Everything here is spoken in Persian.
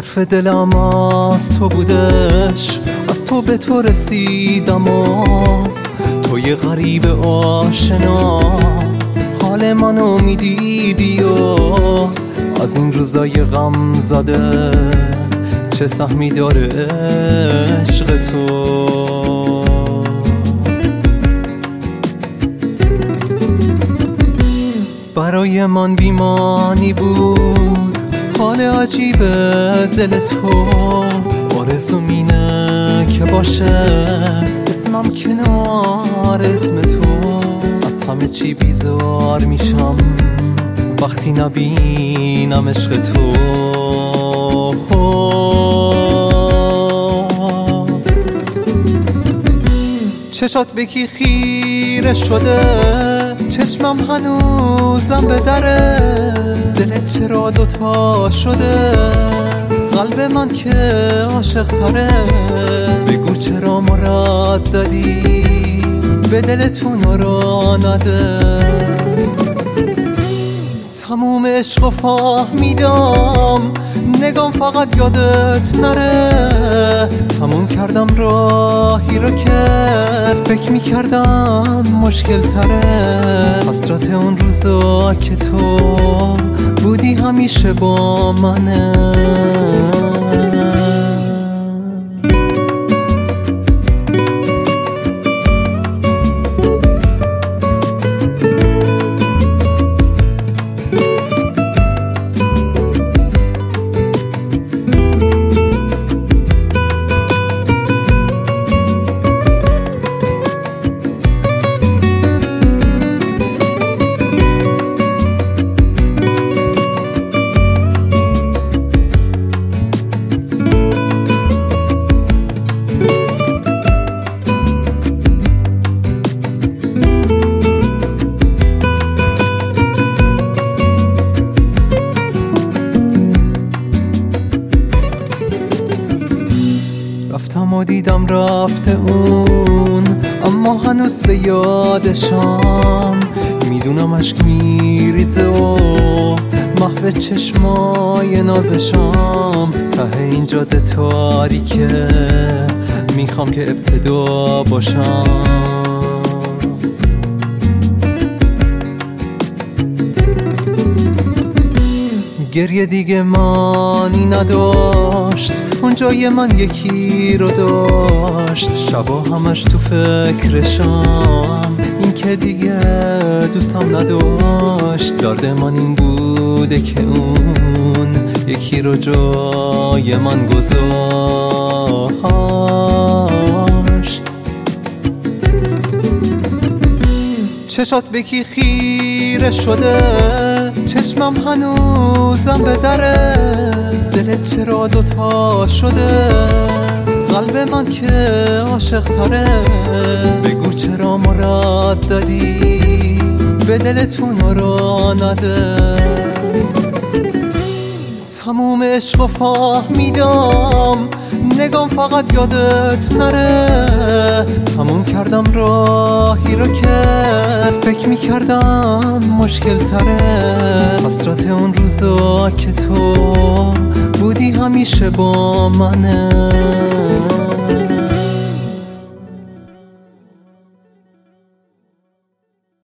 حرف دلم از تو بودش، از تو به تو رسیدم و تو یه غریب آشنا حال منو میدیدی و از این روزای غم زده چه سهمی داره عشق تو. برای من بیمانی بود حال عجیب دل تو، آرزوم اینه که باشه اسمم کنار اسم تو. از همه چی بیزار میشم وقتی نبینم عشق تو. چشات به کی خیره شده، چشمم هنوزم به دره، دلت چرا دوتا شده، قلب من که عاشق تره. بگو چرا مرددی به دلتون رو نده. تموم عشق و فهمیدم نگام فقط یادت نره. تموم کردم راهی رو که فکر میکردم مشکل تره. حسرت اون روزا که تو بودی همیشه با منه. رفتم و دیدم رفته اون، اما هنوز به یادشم. میدونم عشق میریزه و محو چشمای نازشم. ته این جاده تاریکه میخوام که ابتدا باشم. گریه دیگه معنی نداشت، اون جای من یکی رو داشت. شبا همش تو فکرشم، این که دیگه دوستم نداشت. درد من این بوده که اون یکی رو جای من گذاشت. چشات به کی خیره شده، چشمم هنوزم به دره، دلت چرا دوتا شده، قلب من که عاشق تره. بگو چرا مرددی به دلتون رو نده. تموم عشق و فهمیدم نگام فقط یادت نره. تموم کردم راهی رو که فکر میکردم مشکل تره. حسرت اون روزا که تو بودی همیشه با منه.